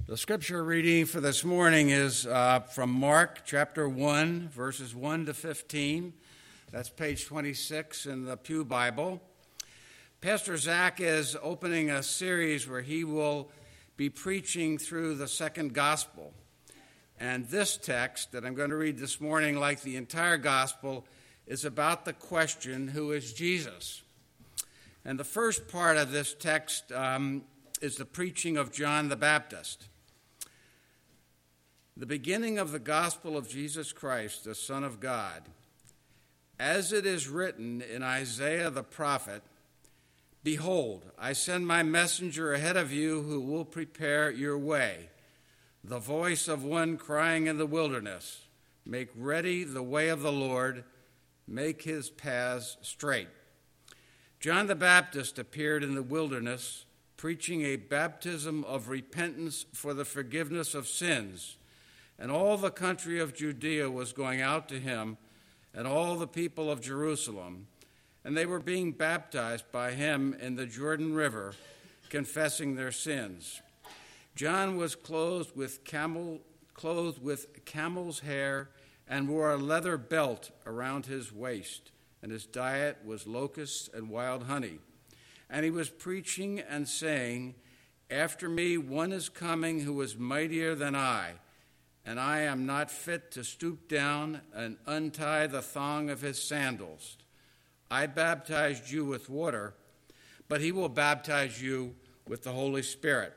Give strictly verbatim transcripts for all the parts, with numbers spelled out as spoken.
The scripture reading for this morning is uh, from Mark chapter one, verses one to fifteen. That's page twenty-six in the Pew Bible. Pastor Zach is opening a series where he will be preaching through the second gospel. And this text that I'm going to read this morning, like the entire gospel, is about the question, who is Jesus? And the first part of this text um, is the preaching of John the Baptist. The beginning of the gospel of Jesus Christ, the Son of God. As it is written in Isaiah the prophet, "Behold, I send my messenger ahead of you who will prepare your way. The voice of one crying in the wilderness, make ready the way of the Lord, make his paths straight." John the Baptist appeared in the wilderness, preaching a baptism of repentance for the forgiveness of sins. And all the country of Judea was going out to him, and all the people of Jerusalem. And they were being baptized by him in the Jordan River, confessing their sins. John was clothed with camel, clothed with camel's hair and wore a leather belt around his waist, and his diet was locusts and wild honey. And he was preaching and saying, "After me one is coming who is mightier than I, and I am not fit to stoop down and untie the thong of his sandals. I baptized you with water, but he will baptize you with the Holy Spirit."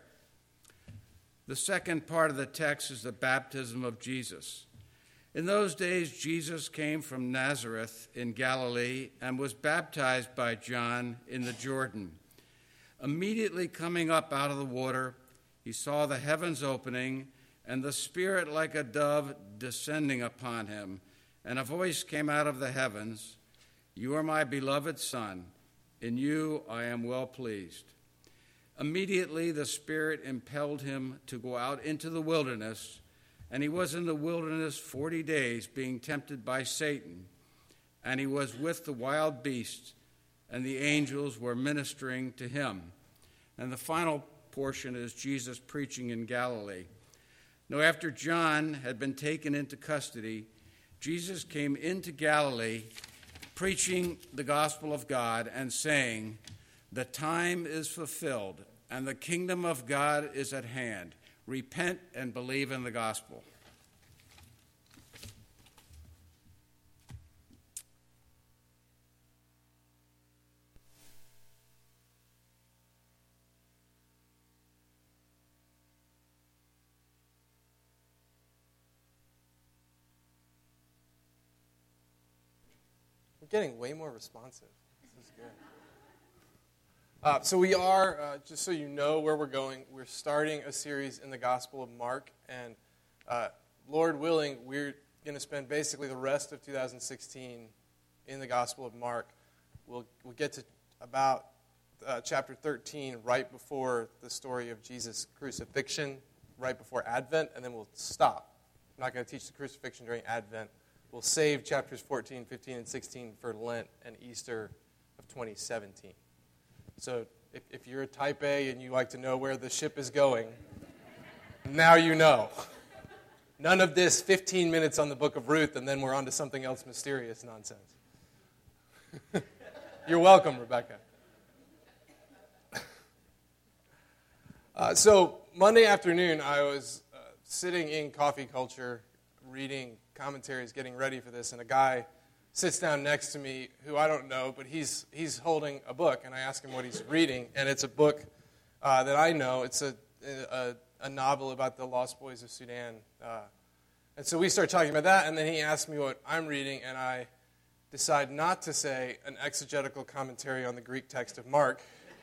The second part of the text is the baptism of Jesus. In those days, Jesus came from Nazareth in Galilee and was baptized by John in the Jordan. Immediately coming up out of the water, he saw the heavens opening and the Spirit like a dove descending upon him. And a voice came out of the heavens, "You are my beloved Son, in you I am well pleased." Immediately the Spirit impelled him to go out into the wilderness, and he was in the wilderness forty days, being tempted by Satan. And he was with the wild beasts, and the angels were ministering to him. And the final portion is Jesus preaching in Galilee. Now, after John had been taken into custody, Jesus came into Galilee, preaching the gospel of God and saying, "The time is fulfilled, and the kingdom of God is at hand. Repent and believe in the gospel." Getting way more responsive. This is good. Uh, so we are, uh, just so you know where we're going, we're starting a series in the Gospel of Mark, and uh, Lord willing, we're going to spend basically the rest of two thousand sixteen in the Gospel of Mark. We'll, we'll get to about uh, chapter thirteen right before the story of Jesus' crucifixion, right before Advent, and then we'll stop. I'm not going to teach the crucifixion during Advent. We'll save chapters fourteen, fifteen, and sixteen for Lent and Easter of twenty seventeen. So if, if you're a type A and you like to know where the ship is going, now you know. None of this fifteen minutes on the book of Ruth and then we're on to something else mysterious nonsense. You're welcome, Rebecca. Uh, so Monday afternoon, I was uh, sitting in Coffee Culture reading commentaries, getting ready for this, and a guy sits down next to me who I don't know, but he's he's holding a book, and I ask him what he's reading, and it's a book uh, that I know. It's a, a a novel about the Lost Boys of Sudan. Uh, and so we start talking about that, and then he asks me what I'm reading, and I decide not to say an exegetical commentary on the Greek text of Mark.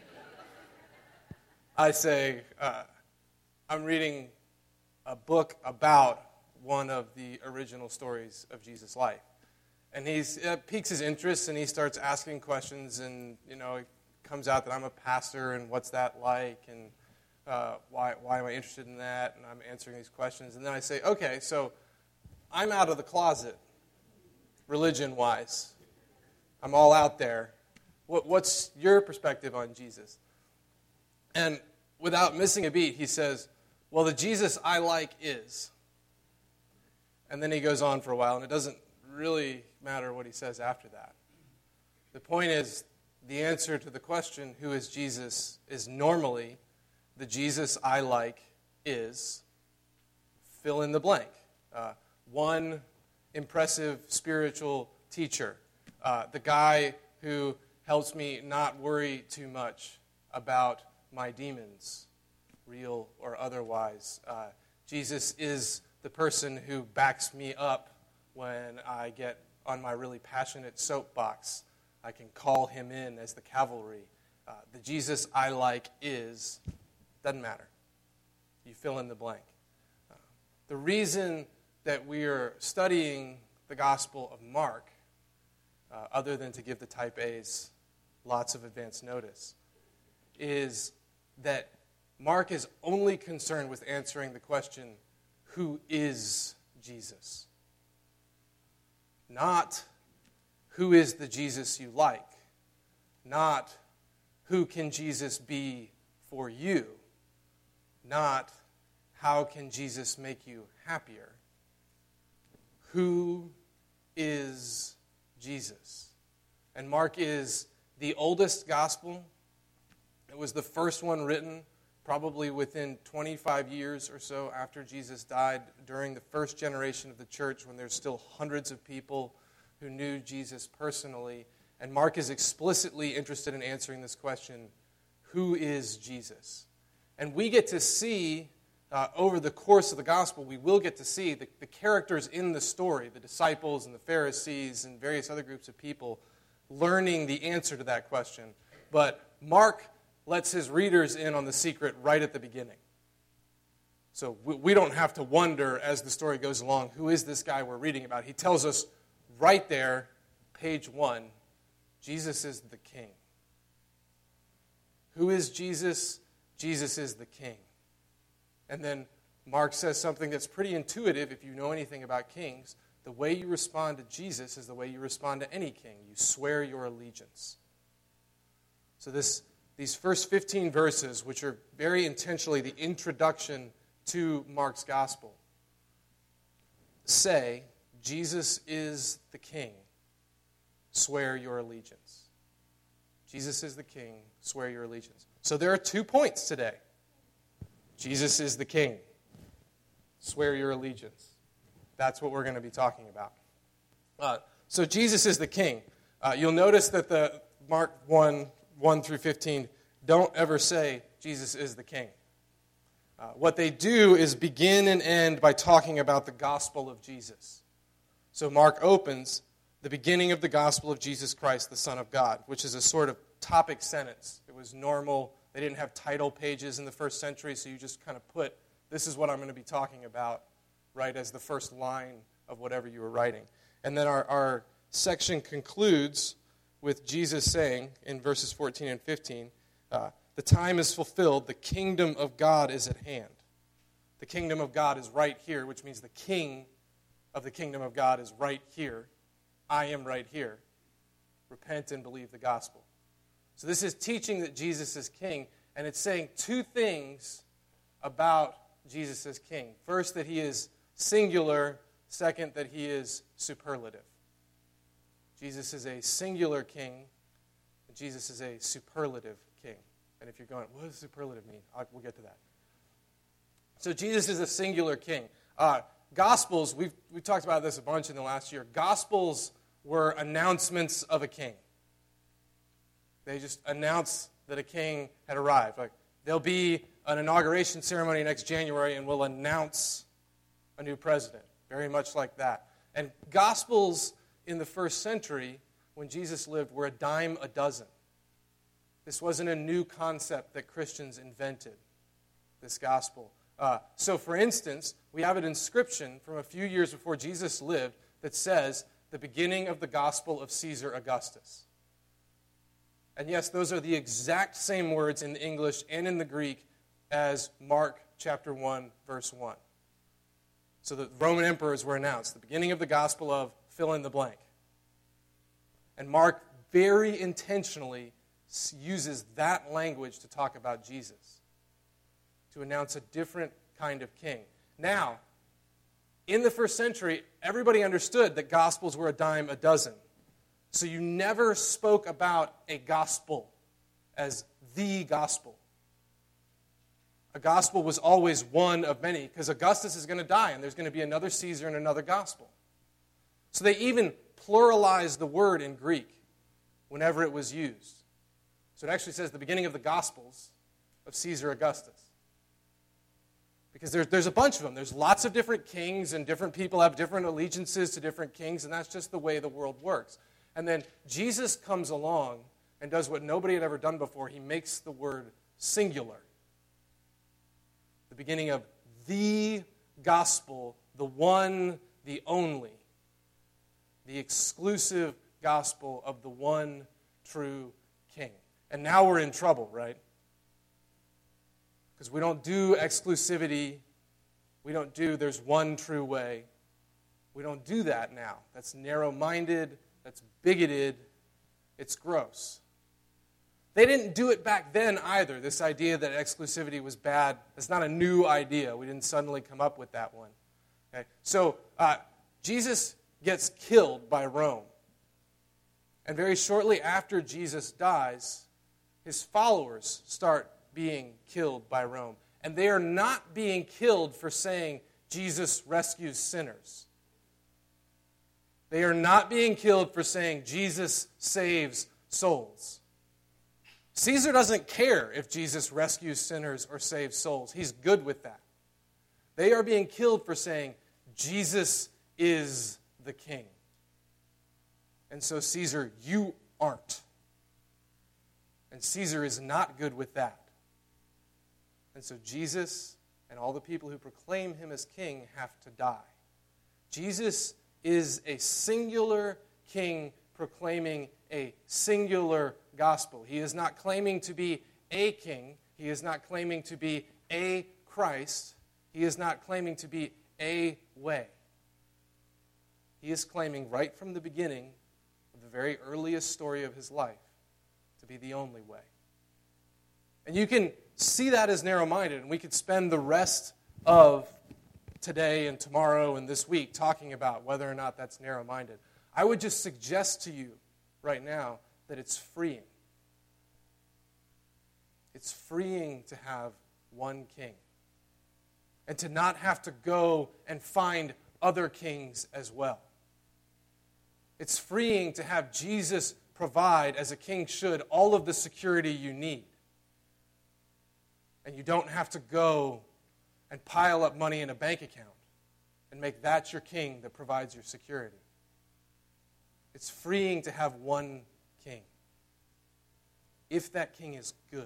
I say, uh, I'm reading a book about one of the original stories of Jesus' life. And he uh, piques his interest, and he starts asking questions, and, you know, it comes out that I'm a pastor, and what's that like, and uh, why why am I interested in that, and I'm answering these questions. And then I say, okay, so I'm out of the closet, religion-wise. I'm all out there. What, what's your perspective on Jesus? And without missing a beat, he says, well, the Jesus I like is. And then he goes on for a while, and it doesn't really matter what he says after that. The point is, the answer to the question, who is Jesus, is normally, the Jesus I like is, fill in the blank. Uh, one impressive spiritual teacher. Uh, the guy who helps me not worry too much about my demons, real or otherwise. Uh, Jesus is the person who backs me up when I get on my really passionate soapbox. I can call him in as the cavalry. Uh, the Jesus I like is, doesn't matter. You fill in the blank. Uh, the reason that we are studying the Gospel of Mark, uh, other than to give the type A's lots of advance notice, is that Mark is only concerned with answering the question, who is Jesus? Not who is the Jesus you like? Not who can Jesus be for you? Not how can Jesus make you happier? Who is Jesus? And Mark is the oldest gospel. It was the first one written probably within twenty-five years or so after Jesus died, during the first generation of the church, when there's still hundreds of people who knew Jesus personally. And Mark is explicitly interested in answering this question, who is Jesus? And we get to see, uh, over the course of the gospel, we will get to see the, the characters in the story, the disciples and the Pharisees and various other groups of people, learning the answer to that question. But Mark lets his readers in on the secret right at the beginning. So we, we don't have to wonder as the story goes along, who is this guy we're reading about? He tells us right there, page one, Jesus is the King. Who is Jesus? Jesus is the King. And then Mark says something that's pretty intuitive if you know anything about kings. The way you respond to Jesus is the way you respond to any king. You swear your allegiance. So this, these first fifteen verses, which are very intentionally the introduction to Mark's gospel, say, Jesus is the King. Swear your allegiance. Jesus is the King. Swear your allegiance. So there are two points today. Jesus is the King. Swear your allegiance. That's what we're going to be talking about. Uh, so Jesus is the King. Uh, you'll notice that the Mark one, one through fifteen don't ever say Jesus is the King. Uh, what they do is begin and end by talking about the gospel of Jesus. So Mark opens the beginning of the gospel of Jesus Christ, the Son of God, which is a sort of topic sentence. It was normal. They didn't have title pages in the first century, so you just kind of put, this is what I'm going to be talking about, right, as the first line of whatever you were writing. And then our, our section concludes with Jesus saying in verses fourteen and fifteen, uh, the time is fulfilled, the kingdom of God is at hand. The kingdom of God is right here, which means the king of the kingdom of God is right here. I am right here. Repent and believe the gospel. So this is teaching that Jesus is king, and it's saying two things about Jesus as king. First, that he is singular. Second, that he is superlative. Jesus is a singular king, and Jesus is a superlative king. And if you're going, what does superlative mean? I'll, we'll get to that. So Jesus is a singular king. Uh, Gospels, we've, we've talked about this a bunch in the last year. Gospels were announcements of a king. They just announce that a king had arrived. Like, there'll be an inauguration ceremony next January, and we'll announce a new president. Very much like that. And Gospels in the first century, when Jesus lived, were a dime a dozen. This wasn't a new concept that Christians invented, this gospel. Uh, so, for instance, we have an inscription from a few years before Jesus lived that says, the beginning of the gospel of Caesar Augustus. And yes, those are the exact same words in the English and in the Greek as Mark chapter one, verse one. So the Roman emperors were announced, the beginning of the gospel of fill in the blank. And Mark very intentionally uses that language to talk about Jesus, to announce a different kind of king. Now, in the first century, everybody understood that gospels were a dime a dozen. So you never spoke about a gospel as the gospel. A gospel was always one of many, because Augustus is going to die, and there's going to be another Caesar and another gospel. So they even pluralized the word in Greek whenever it was used. So it actually says the beginning of the Gospels of Caesar Augustus. Because there's, there's a bunch of them. There's lots of different kings, and different people have different allegiances to different kings, and that's just the way the world works. And then Jesus comes along and does what nobody had ever done before. He makes the word singular. The beginning of the gospel, the one, the only, the exclusive gospel of the one true king. And now we're in trouble, right? Because we don't do exclusivity. We don't do there's one true way. We don't do that now. That's narrow-minded. That's bigoted. It's gross. They didn't do it back then either, this idea that exclusivity was bad. It's not a new idea. We didn't suddenly come up with that one. Okay? So uh, Jesus gets killed by Rome. And very shortly after Jesus dies, his followers start being killed by Rome. And they are not being killed for saying Jesus rescues sinners. They are not being killed for saying Jesus saves souls. Caesar doesn't care if Jesus rescues sinners or saves souls. He's good with that. They are being killed for saying Jesus is the king. And so, Caesar, you aren't. And Caesar is not good with that. And so Jesus and all the people who proclaim him as king have to die. Jesus is a singular king proclaiming a singular gospel. He is not claiming to be a king. He is not claiming to be a Christ. He is not claiming to be a way. He is claiming right from the beginning of the very earliest story of his life to be the only way. And you can see that as narrow-minded, and we could spend the rest of today and tomorrow and this week talking about whether or not that's narrow-minded. I would just suggest to you right now that it's freeing. It's freeing to have one king and to not have to go and find other kings as well. It's freeing to have Jesus provide, as a king should, all of the security you need. And you don't have to go and pile up money in a bank account and make that your king that provides your security. It's freeing to have one king. If that king is good,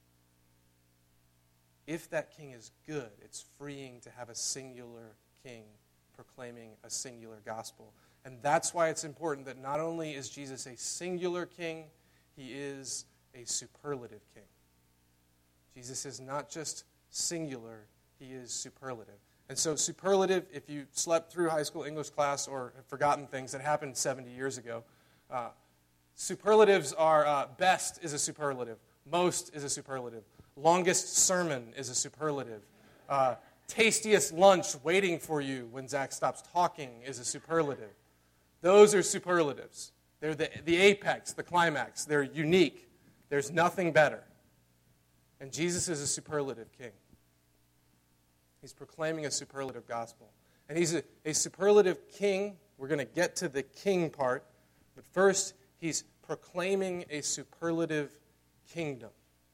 if that king is good, it's freeing to have a singular king proclaiming a singular gospel. And that's why it's important that not only is Jesus a singular king, he is a superlative king. Jesus is not just singular, he is superlative. And so superlative, if you slept through high school English class or have forgotten things that happened seventy years ago, uh, superlatives are uh, best is a superlative, most is a superlative, longest sermon is a superlative, uh, tastiest lunch waiting for you when Zach stops talking is a superlative. Those are superlatives. They're the, the apex, the climax. They're unique. There's nothing better. And Jesus is a superlative king. He's proclaiming a superlative gospel. And he's a, a superlative king. We're going to get to the king part. But first, he's proclaiming a superlative kingdom.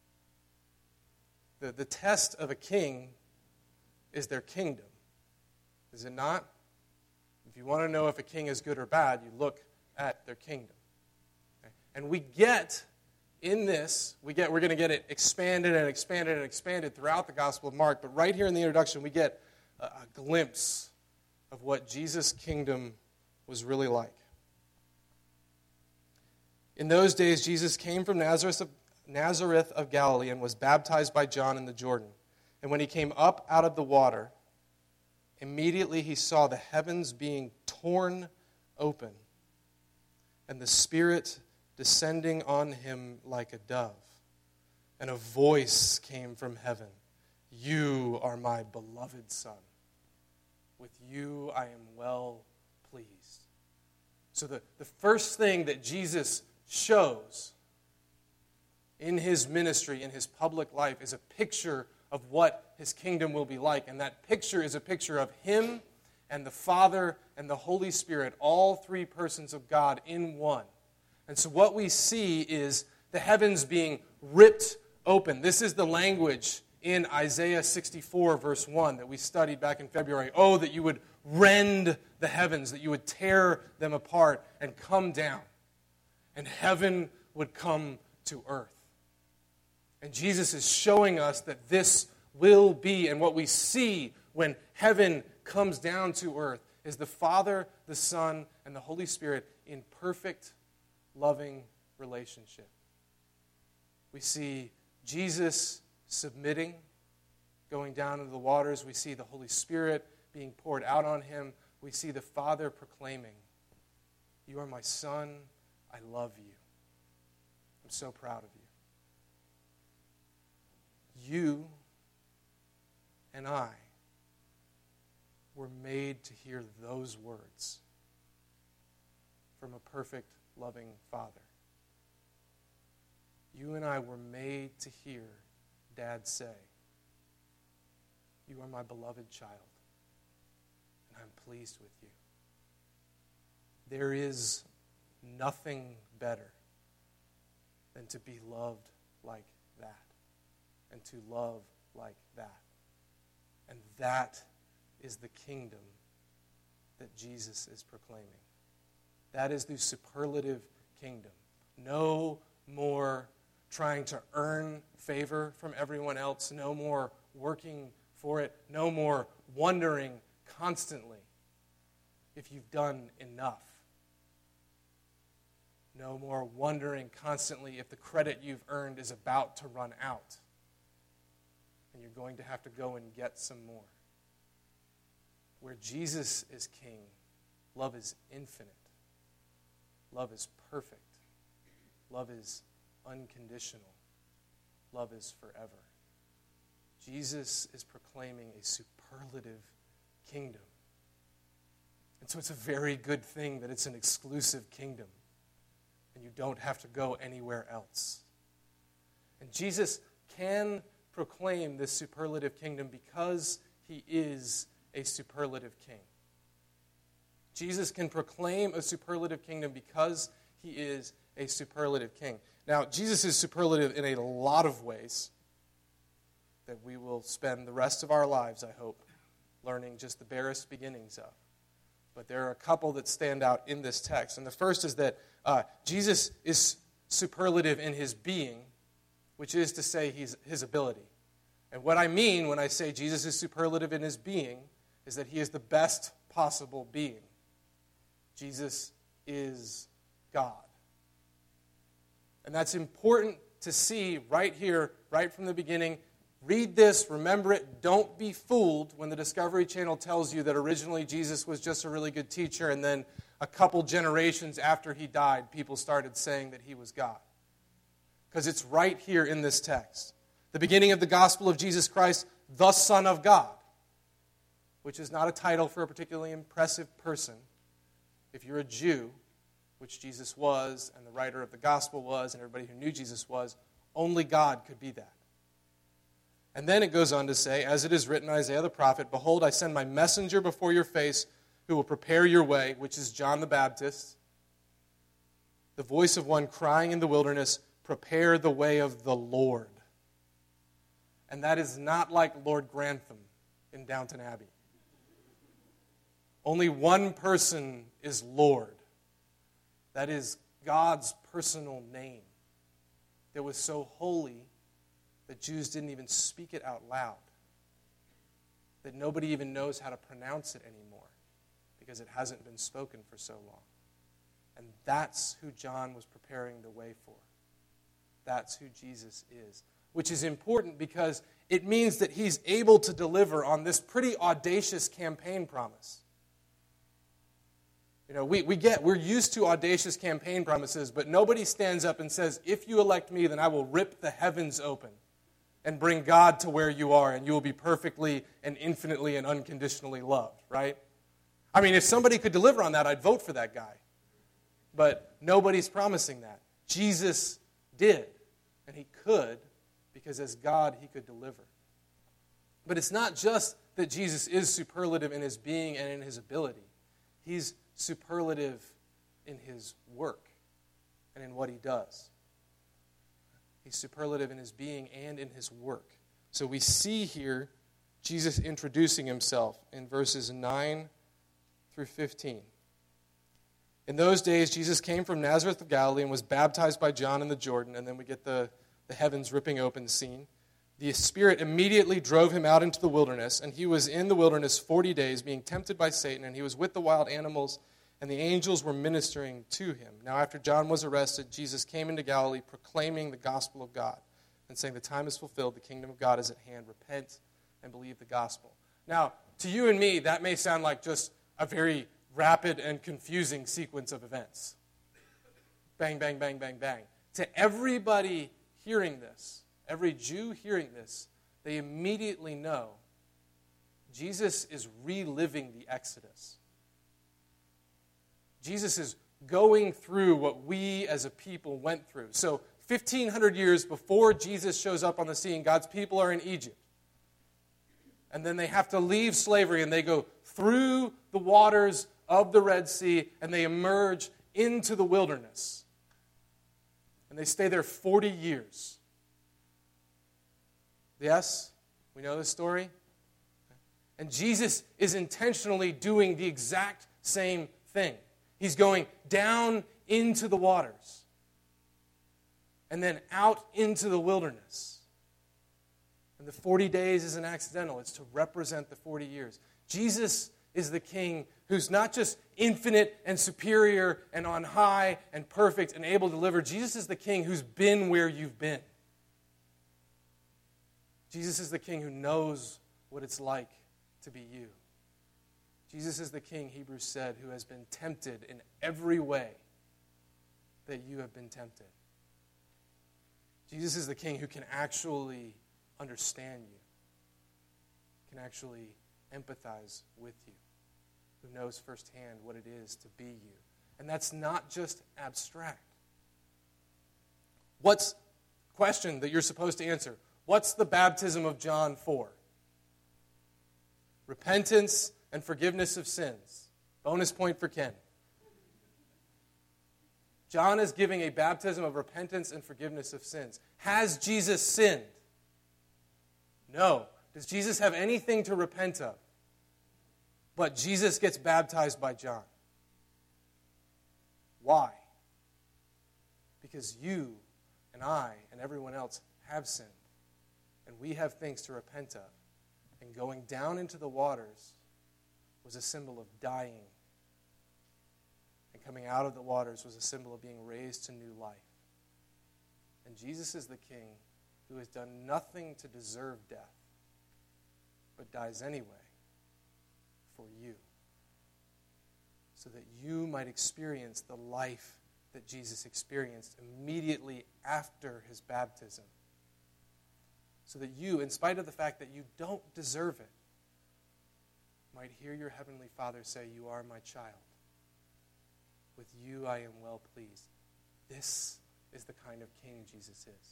The, the test of a king is their kingdom. Is it not? If you want to know if a king is good or bad, you look at their kingdom. Okay? And we get in this, we get, we're going to get it expanded and expanded and expanded throughout the Gospel of Mark, but right here in the introduction, we get a, a glimpse of what Jesus' kingdom was really like. In those days, Jesus came from Nazareth of, Nazareth of Galilee and was baptized by John in the Jordan. And when he came up out of the water, immediately he saw the heavens being torn open, and the Spirit descending on him like a dove. And a voice came from heaven. You are my beloved Son. With you I am well pleased. So the, the first thing that Jesus shows in his ministry, in his public life, is a picture of what his kingdom will be like. And that picture is a picture of him and the Father and the Holy Spirit, all three persons of God in one. And so what we see is the heavens being ripped open. This is the language in Isaiah sixty-four, verse one, that we studied back in February. Oh, that you would rend the heavens, that you would tear them apart and come down, and heaven would come to earth. And Jesus is showing us that this will be, and what we see when heaven comes down to earth is the Father, the Son, and the Holy Spirit in perfect, loving relationship. We see Jesus submitting, going down into the waters. We see the Holy Spirit being poured out on him. We see the Father proclaiming, "You are my Son, I love you. I'm so proud of you." You and I were made to hear those words from a perfect, loving Father. You and I were made to hear Dad say, "You are my beloved child, and I'm pleased with you." There is nothing better than to be loved like that, and to love like that. And that is the kingdom that Jesus is proclaiming. That is the superlative kingdom. No more trying to earn favor from everyone else. No more working for it. No more wondering constantly if you've done enough. No more wondering constantly if the credit you've earned is about to run out and you're going to have to go and get some more. Where Jesus is king, love is infinite. Love is perfect. Love is unconditional. Love is forever. Jesus is proclaiming a superlative kingdom. And so it's a very good thing that it's an exclusive kingdom and you don't have to go anywhere else. And Jesus can proclaim this superlative kingdom because he is a superlative king. Jesus can proclaim a superlative kingdom because he is a superlative king. Now, Jesus is superlative in a lot of ways that we will spend the rest of our lives, I hope, learning just the barest beginnings of. But there are a couple that stand out in this text. And the first is that uh, Jesus is superlative in his being, which is to say he's, his ability. And what I mean when I say Jesus is superlative in his being is that he is the best possible being. Jesus is God. And that's important to see right here, right from the beginning. Read this, remember it, don't be fooled when the Discovery Channel tells you that originally Jesus was just a really good teacher and then a couple generations after he died, people started saying that he was God. Because it's right here in this text. The beginning of the gospel of Jesus Christ, the Son of God, which is not a title for a particularly impressive person. If you're a Jew, which Jesus was, and the writer of the gospel was, and everybody who knew Jesus was, only God could be that. And then it goes on to say, as it is written in Isaiah the prophet, "Behold, I send my messenger before your face who will prepare your way," which is John the Baptist. The voice of one crying in the wilderness, "Prepare the way of the Lord." And that is not like Lord Grantham in Downton Abbey. Only one person is Lord. That is God's personal name that was so holy that Jews didn't even speak it out loud, that nobody even knows how to pronounce it anymore because it hasn't been spoken for so long. And that's who John was preparing the way for. That's who Jesus is, which is important because it means that he's able to deliver on this pretty audacious campaign promise. You know, we, we get, we're used to audacious campaign promises, but nobody stands up and says, "If you elect me, then I will rip the heavens open and bring God to where you are, and you will be perfectly and infinitely and unconditionally loved, right? I mean, if somebody could deliver on that, I'd vote for that guy. But nobody's promising that. Jesus did, and he could, because as God, he could deliver. But it's not just that Jesus is superlative in his being and in his ability. He's superlative in his work and in what he does. He's superlative in his being and in his work. So we see here Jesus introducing himself in verses nine through fifteen. In those days, Jesus came from Nazareth of Galilee and was baptized by John in the Jordan. And then we get the, the heavens ripping open scene. The Spirit immediately drove him out into the wilderness, and he was in the wilderness forty days, being tempted by Satan, and he was with the wild animals, and the angels were ministering to him. Now after John was arrested, Jesus came into Galilee, proclaiming the gospel of God, and saying, the time is fulfilled, the kingdom of God is at hand, repent and believe the gospel. Now, to you and me, that may sound like just a very rapid and confusing sequence of events. Bang, bang, bang, bang, bang. To everybody hearing this, every Jew hearing this, they immediately know Jesus is reliving the Exodus. Jesus is going through what we as a people went through. So fifteen hundred years before Jesus shows up on the scene, God's people are in Egypt. And then they have to leave slavery, and they go through the waters of the Red Sea, and they emerge into the wilderness. And they stay there forty years. Yes? We know this story? And Jesus is intentionally doing the exact same thing. He's going down into the waters and then out into the wilderness. And the forty days isn't accidental. It's to represent the forty years. Jesus is the king who's not just infinite and superior and on high and perfect and able to deliver. Jesus is the king who's been where you've been. Jesus is the king who knows what it's like to be you. Jesus is the king, Hebrews said, who has been tempted in every way that you have been tempted. Jesus is the king who can actually understand you, can actually empathize with you, who knows firsthand what it is to be you. And that's not just abstract. What's the question that you're supposed to answer? What's the baptism of John for? Repentance and forgiveness of sins. Bonus point for Ken. John is giving a baptism of repentance and forgiveness of sins. Has Jesus sinned? No. Does Jesus have anything to repent of? But Jesus gets baptized by John. Why? Because you and I and everyone else have sinned. And we have things to repent of. And going down into the waters was a symbol of dying. And coming out of the waters was a symbol of being raised to new life. And Jesus is the king who has done nothing to deserve death, but dies anyway for you, so that you might experience the life that Jesus experienced immediately after his baptism. So that you, in spite of the fact that you don't deserve it, might hear your heavenly Father say, you are my child. With you I am well pleased. This is the kind of king Jesus is.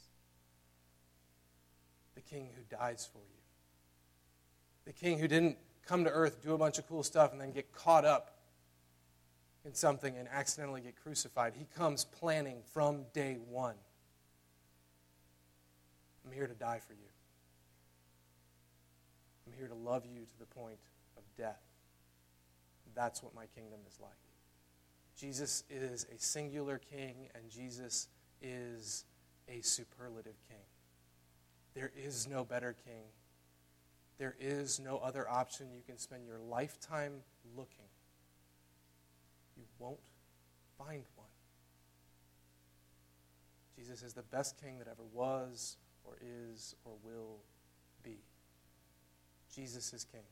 The king who dies for you. The king who didn't come to earth, do a bunch of cool stuff, and then get caught up in something and accidentally get crucified. He comes planning from day one. I'm here to die for you. I'm here to love you to the point of death. That's what my kingdom is like. Jesus is a singular king, and Jesus is a superlative king. There is no better king. There is no other option. You can spend your lifetime looking. You won't find one. Jesus is the best king that ever was, or is, or will be. Jesus is king.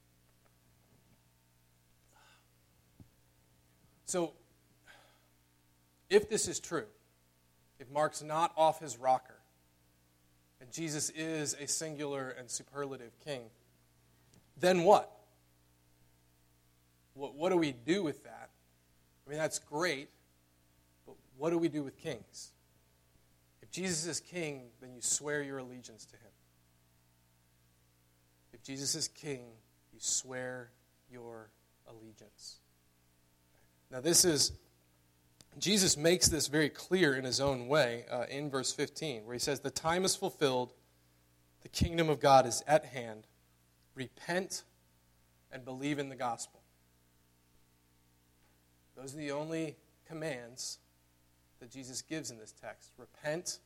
So, if this is true, if Mark's not off his rocker, and Jesus is a singular and superlative king, then what? What, what do we do with that? I mean, that's great, but what do we do with kings? If Jesus is king, then you swear your allegiance to him. If Jesus is king, you swear your allegiance. Now, this is, Jesus makes this very clear in his own way uh, in verse fifteen, where he says, "The time is fulfilled, the kingdom of God is at hand. Repent and believe in the gospel." Those are the only commands that Jesus gives in this text. Repent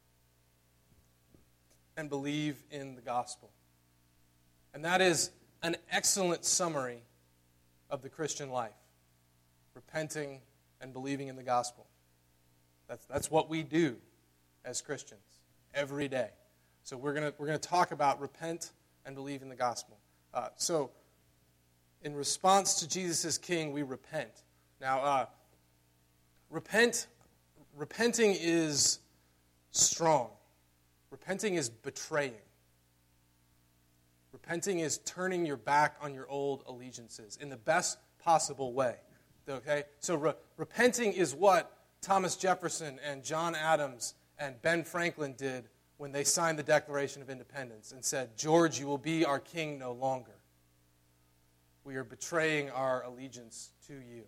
and believe in the gospel. And that is an excellent summary of the Christian life. Repenting and believing in the gospel. That's, that's what we do as Christians every day. So we're going we're gonna talk about repent and believe in the gospel. Uh, so in response to Jesus as king, we repent. Now, uh, repent, repenting is strong. Repenting is betraying. Repenting is turning your back on your old allegiances in the best possible way. Okay? So re- repenting is what Thomas Jefferson and John Adams and Ben Franklin did when they signed the Declaration of Independence and said, "George, you will be our king no longer. We are betraying our allegiance to you."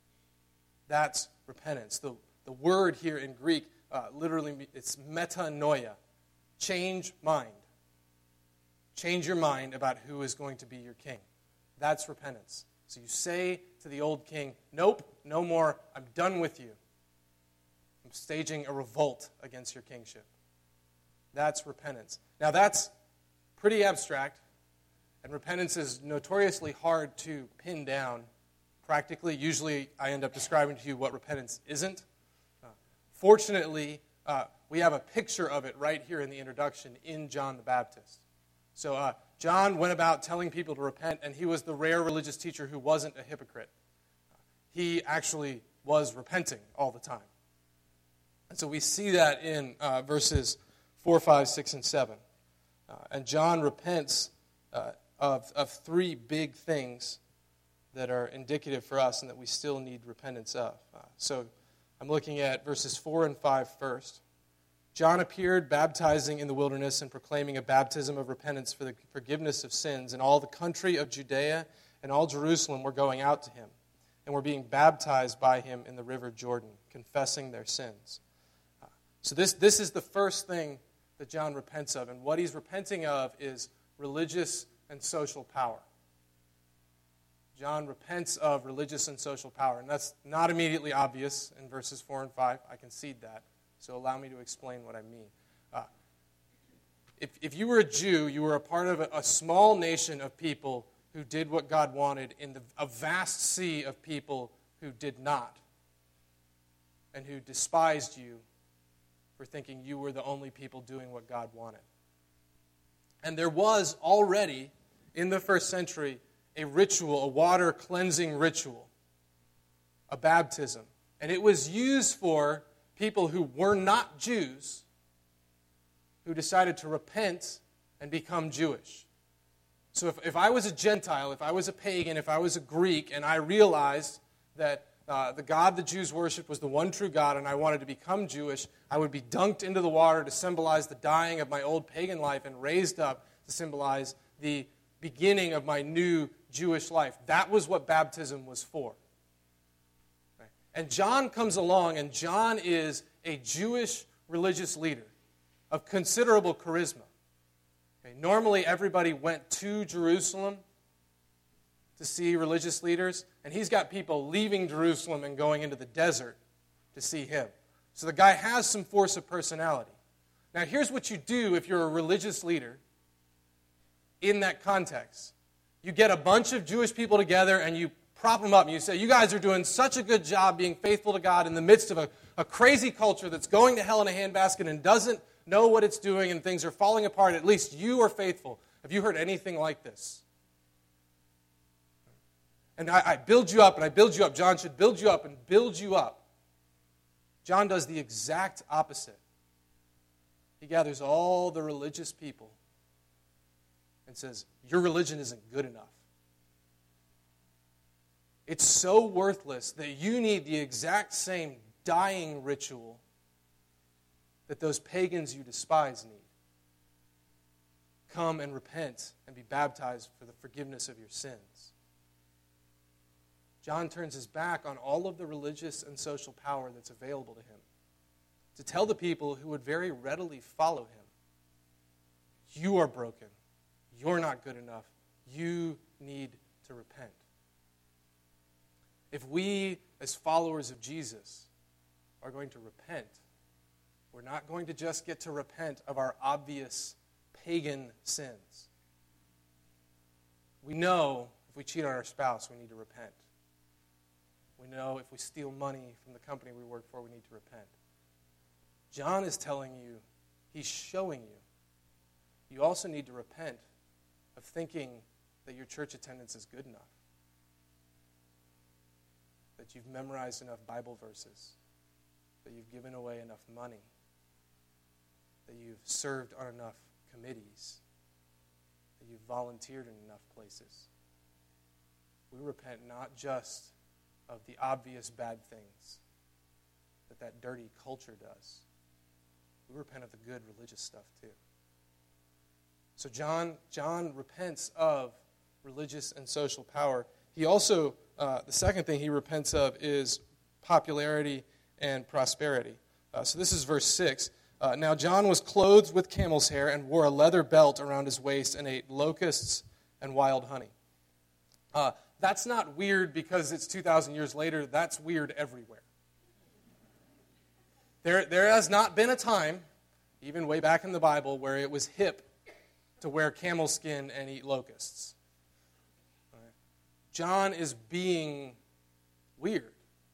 That's repentance. The, the word here in Greek, uh, literally, it's metanoia. Change mind. Change your mind about who is going to be your king. That's repentance. So you say to the old king, "Nope, no more. I'm done with you. I'm staging a revolt against your kingship." That's repentance. Now that's pretty abstract, and repentance is notoriously hard to pin down practically. Usually I end up describing to you what repentance isn't. Uh, fortunately, uh, we have a picture of it right here in the introduction in John the Baptist. So uh, John went about telling people to repent, and he was the rare religious teacher who wasn't a hypocrite. He actually was repenting all the time. And so we see that in uh, verses four, five, six, and seven. Uh, and John repents uh, of, of three big things that are indicative for us and that we still need repentance of. Uh, so I'm looking at verses four and five first. "John appeared baptizing in the wilderness and proclaiming a baptism of repentance for the forgiveness of sins, and all the country of Judea and all Jerusalem were going out to him and were being baptized by him in the river Jordan, confessing their sins." Uh, so this, this is the first thing that John repents of, and what he's repenting of is religious and social power. John repents of religious and social power, and that's not immediately obvious in verses four and five. I concede that. So allow me to explain what I mean. Uh, if, if you were a Jew, you were a part of a, a small nation of people who did what God wanted in the, a vast sea of people who did not, and who despised you for thinking you were the only people doing what God wanted. And there was already, in the first century, a ritual, a water cleansing ritual, a baptism. And it was used for people who were not Jews, who decided to repent and become Jewish. So if, if I was a Gentile, if I was a pagan, if I was a Greek, and I realized that uh, the God the Jews worshiped was the one true God, and I wanted to become Jewish, I would be dunked into the water to symbolize the dying of my old pagan life and raised up to symbolize the beginning of my new Jewish life. That was what baptism was for. And John comes along, and John is a Jewish religious leader of considerable charisma. Okay, normally, everybody went to Jerusalem to see religious leaders, and he's got people leaving Jerusalem and going into the desert to see him. So the guy has some force of personality. Now, here's what you do if you're a religious leader in that context. You get a bunch of Jewish people together, and you prop them up, and you say, "You guys are doing such a good job being faithful to God in the midst of a, a crazy culture that's going to hell in a handbasket and doesn't know what it's doing, and things are falling apart. At least you are faithful. Have you heard anything like this? And I, I build you up, and I build you up. John should build you up and build you up. John does the exact opposite. He gathers all the religious people and says, your religion isn't good enough. It's so worthless that you need the exact same dying ritual that those pagans you despise need. Come and repent and be baptized for the forgiveness of your sins. John turns his back on all of the religious and social power that's available to him to tell the people who would very readily follow him, you are broken. You're not good enough. You need to repent. If we, as followers of Jesus, are going to repent, we're not going to just get to repent of our obvious pagan sins. We know if we cheat on our spouse, we need to repent. We know if we steal money from the company we work for, we need to repent. John is telling you, he's showing you, you also need to repent of thinking that your church attendance is good enough, that you've memorized enough Bible verses, that you've given away enough money, that you've served on enough committees, that you've volunteered in enough places. We repent not just of the obvious bad things that that dirty culture does. We repent of the good religious stuff too. So John, John repents of religious and social power. He also, uh, the second thing he repents of is popularity and prosperity. Uh, so this is verse six. Uh, now John was clothed with camel's hair and wore a leather belt around his waist and ate locusts and wild honey. Uh, that's not weird because it's two thousand years later. That's weird everywhere. There, there has not been a time, even way back in the Bible, where it was hip to wear camel skin and eat locusts. Right? John is being weird.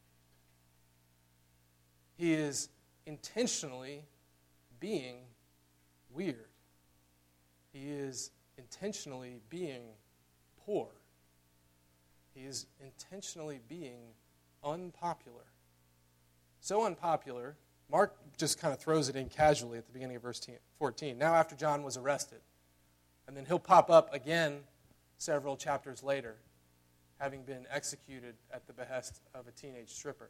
He is intentionally being weird. He is intentionally being poor. He is intentionally being unpopular. So unpopular, Mark just kind of throws it in casually at the beginning of verse fourteen. Now after John was arrested. And then he'll pop up again several chapters later, having been executed at the behest of a teenage stripper.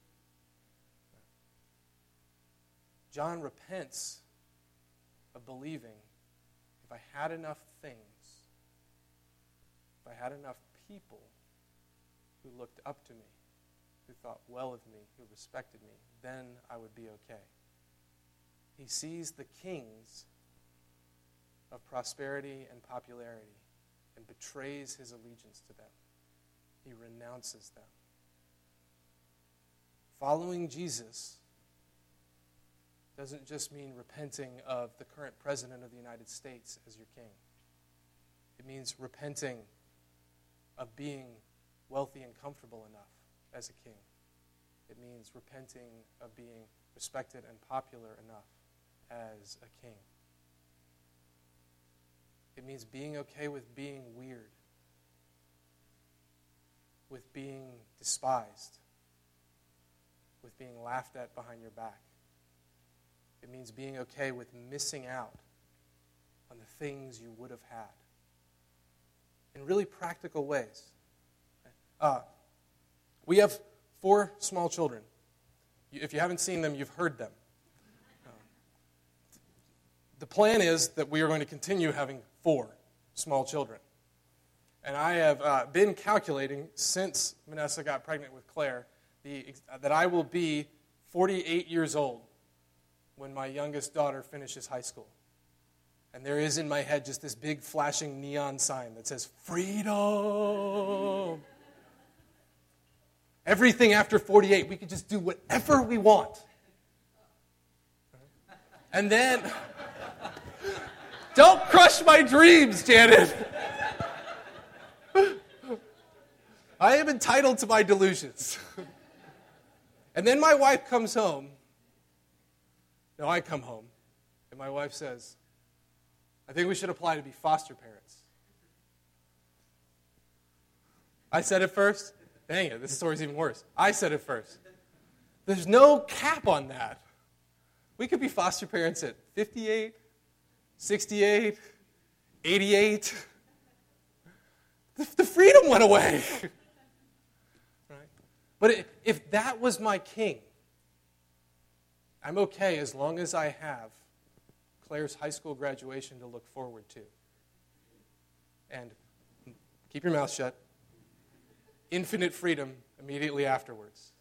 John repents of believing, if I had enough things, if I had enough people who looked up to me, who thought well of me, who respected me, then I would be okay. He sees the kings of prosperity and popularity and betrays his allegiance to them. He renounces them. Following Jesus doesn't just mean repenting of the current president of the United States as your king. It means repenting of being wealthy and comfortable enough as a king. It means repenting of being respected and popular enough as a king. It means being okay with being weird, with being despised, with being laughed at behind your back. It means being okay with missing out on the things you would have had in really practical ways. Uh, we have four small children. If you haven't seen them, you've heard them. Um, the plan is that we are going to continue having four small children. And I have uh, been calculating since Vanessa got pregnant with Claire the, uh, that I will be forty-eight years old when my youngest daughter finishes high school. And there is in my head just this big flashing neon sign that says, freedom. Everything after forty-eight, we can just do whatever we want. And then, don't crush my dreams, Janet. I am entitled to my delusions. And then my wife comes home. No, I come home. And my wife says, I think we should apply to be foster parents. I said it first. Dang it, this story's even worse. I said it first. There's no cap on that. We could be foster parents at fifty-eight, sixty-eight, eighty-eight. The, the freedom went away. Right? But if that was my king, I'm okay as long as I have Claire's high school graduation to look forward to. And keep your mouth shut. Infinite freedom immediately afterwards.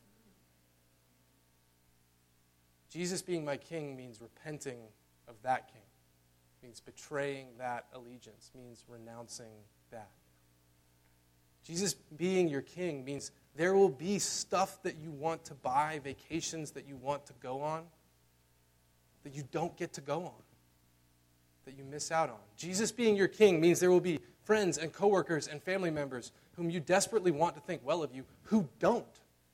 Jesus being my king means repenting of that king, means betraying that allegiance, means renouncing that. Jesus being your king means there will be stuff that you want to buy, vacations that you want to go on, that you don't get to go on, that you miss out on. Jesus being your king means there will be friends and coworkers and family members whom you desperately want to think well of you who don't.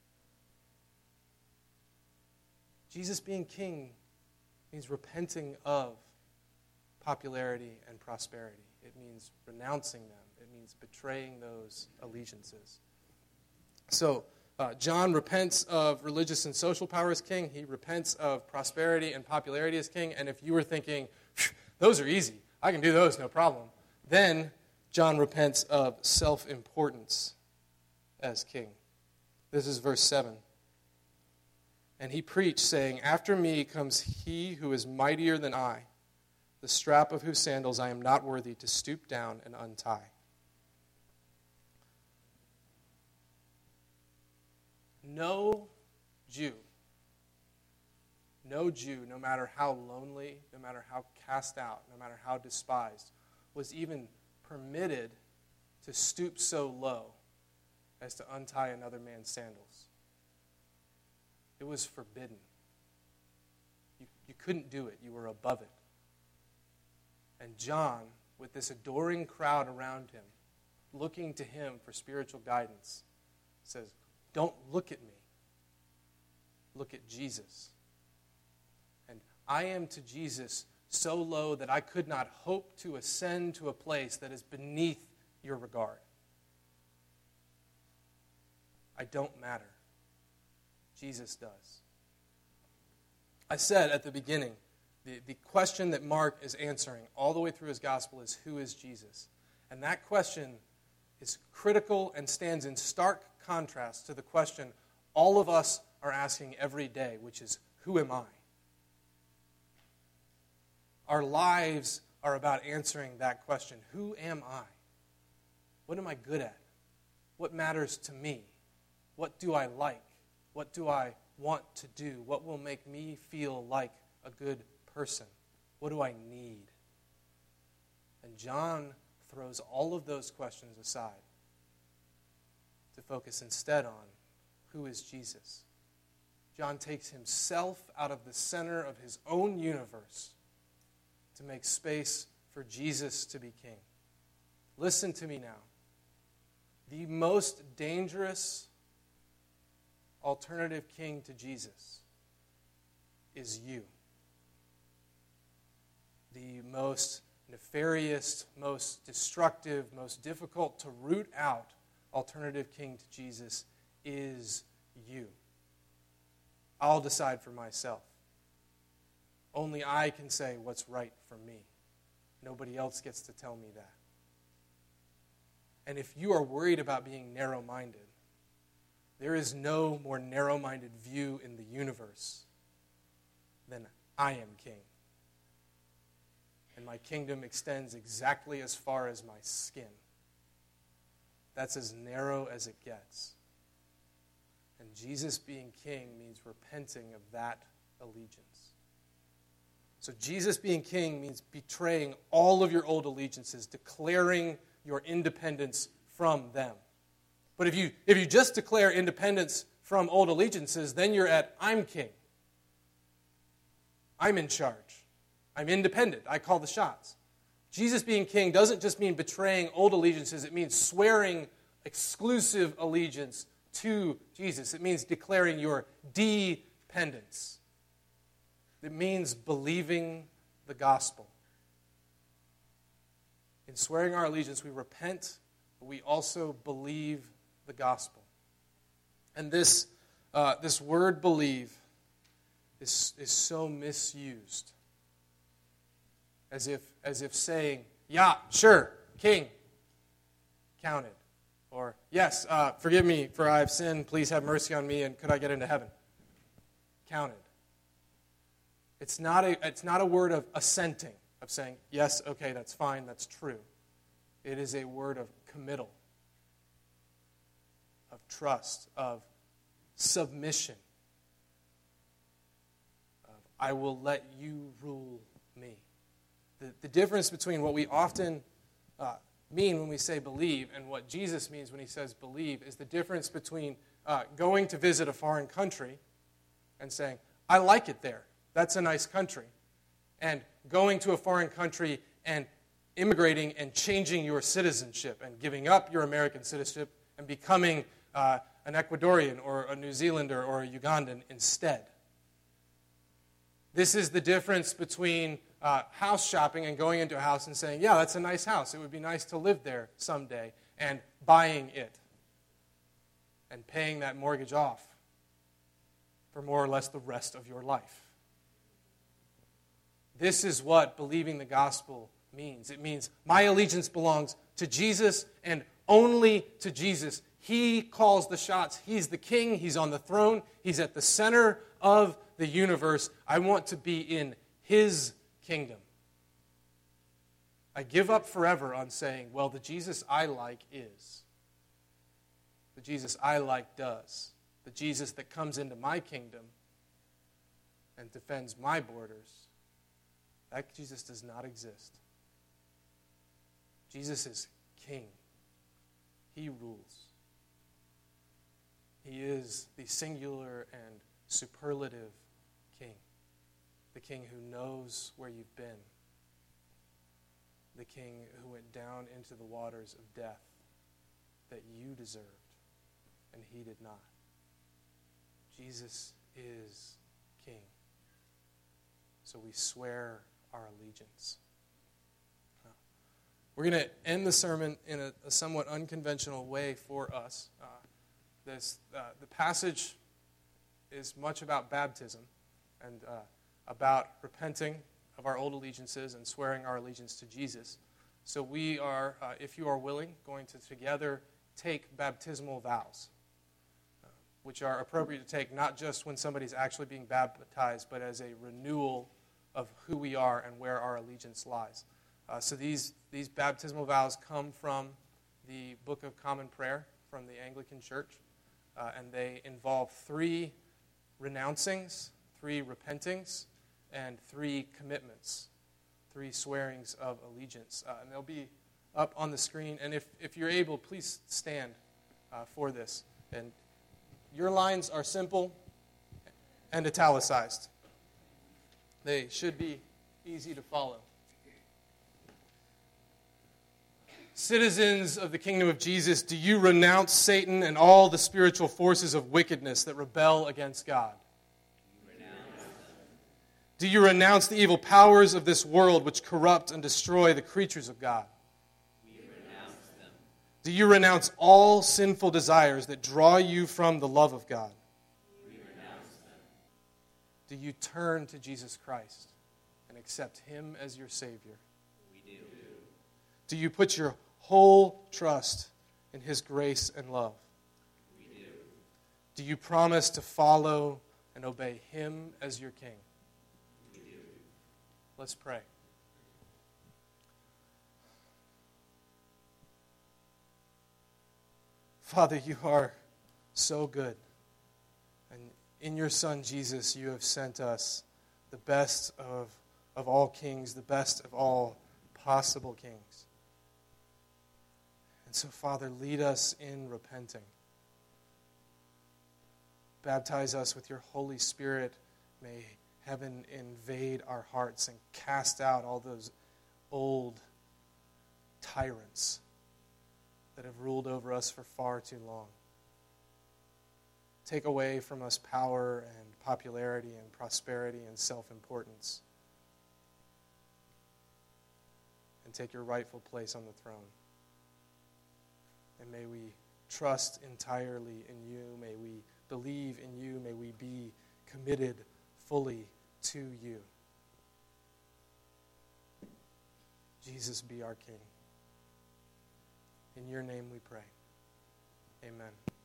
Jesus being king means repenting of popularity and prosperity. It means renouncing them. It means betraying those allegiances. So, uh, John repents of religious and social power as king. He repents of prosperity and popularity as king. And if you were thinking, those are easy, I can do those, no problem, then John repents of self-importance as king. This is verse seven. And he preached, saying, "After me comes he who is mightier than I, the strap of whose sandals I am not worthy to stoop down and untie." No Jew, no Jew, no matter how lonely, no matter how cast out, no matter how despised, was even permitted to stoop so low as to untie another man's sandals. It was forbidden. You, you couldn't do it. You were above it. And John, with this adoring crowd around him, looking to him for spiritual guidance, says, don't look at me. Look at Jesus. And I am to Jesus so low that I could not hope to ascend to a place that is beneath your regard. I don't matter. Jesus does. I said at the beginning, the, the question that Mark is answering all the way through his gospel is, who is Jesus? And that question is critical and stands in stark contrast to the question all of us are asking every day, which is, who am I? Our lives are about answering that question. Who am I? What am I good at? What matters to me? What do I like? What do I want to do? What will make me feel like a good person? What do I need? And John throws all of those questions aside to focus instead on who is Jesus. John takes himself out of the center of his own universe to make space for Jesus to be king. Listen to me now. The most dangerous alternative king to Jesus is you. The most nefarious, most destructive, most difficult to root out alternative king to Jesus is you. I'll decide for myself. Only I can say what's right for me. Nobody else gets to tell me that. And if you are worried about being narrow-minded, there is no more narrow-minded view in the universe than I am king. And my kingdom extends exactly as far as my skin. That's as narrow as it gets. And Jesus being king means repenting of that allegiance. So Jesus being king means betraying all of your old allegiances, declaring your independence from them. But if you if you just declare independence from old allegiances, then you're at, I'm king. I'm in charge. I'm independent. I call the shots. Jesus being king doesn't just mean betraying old allegiances. It means swearing exclusive allegiance to Jesus. It means declaring your dependence. It means believing the gospel. In swearing our allegiance, we repent, but we also believe the gospel. And this uh, this word believe is, is so misused. As if, as if saying, yeah, sure, king, counted. Or, yes, uh, forgive me for I have sinned, please have mercy on me, and could I get into heaven? Counted. It's not a, it's not a word of assenting, of saying, yes, okay, that's fine, that's true. It is a word of committal, of trust, of submission, of I will let you rule me. The, the difference between what we often uh, mean when we say believe and what Jesus means when he says believe is the difference between uh, going to visit a foreign country and saying, I like it there. That's a nice country. And going to a foreign country and immigrating and changing your citizenship and giving up your American citizenship and becoming uh, an Ecuadorian or a New Zealander or a Ugandan instead. This is the difference between uh, house shopping and going into a house and saying, yeah, that's a nice house. It would be nice to live there someday, and buying it and paying that mortgage off for more or less the rest of your life. This is what believing the gospel means. It means my allegiance belongs to Jesus and only to Jesus. He calls the shots. He's the king. He's on the throne. He's at the center of the universe. I want to be in his kingdom. I give up forever on saying, well, the Jesus I like is. The Jesus I like does. The Jesus that comes into my kingdom and defends my borders. That Jesus does not exist. Jesus is king. He rules. He is the singular and superlative king. The king who knows where you've been. The king who went down into the waters of death that you deserved, and he did not. Jesus is king. So we swear our allegiance. We're going to end the sermon in a, a somewhat unconventional way for us. Uh, this uh, the passage is much about baptism and uh, about repenting of our old allegiances and swearing our allegiance to Jesus. So we are, uh, if you are willing, going to together take baptismal vows, uh, which are appropriate to take not just when somebody's actually being baptized, but as a renewal of who we are and where our allegiance lies. Uh, so these, these baptismal vows come from the Book of Common Prayer from the Anglican Church, uh, and they involve three renouncings, three repentings, and three commitments, three swearings of allegiance. Uh, and they'll be up on the screen. And if, if you're able, please stand uh, for this. And your lines are simple and italicized. They should be easy to follow. Citizens of the kingdom of Jesus, do you renounce Satan and all the spiritual forces of wickedness that rebel against God? Do you renounce the evil powers of this world which corrupt and destroy the creatures of God? We renounce them. Do you renounce all sinful desires that draw you from the love of God? We renounce them. Do you turn to Jesus Christ and accept him as your Savior? We do. Do you put your whole trust in his grace and love? We do. Do you promise to follow and obey him as your King? We do. Let's pray. Father, you are so good. And in your Son, Jesus, you have sent us the best of, of all kings, the best of all possible kings. And so, Father, lead us in repenting. Baptize us with your Holy Spirit. May heaven invade our hearts and cast out all those old tyrants that have ruled over us for far too long. Take away from us power and popularity and prosperity and self-importance. And take your rightful place on the throne. And may we trust entirely in you. May we believe in you. May we be committed fully to you. Jesus, be our King. In your name we pray. Amen.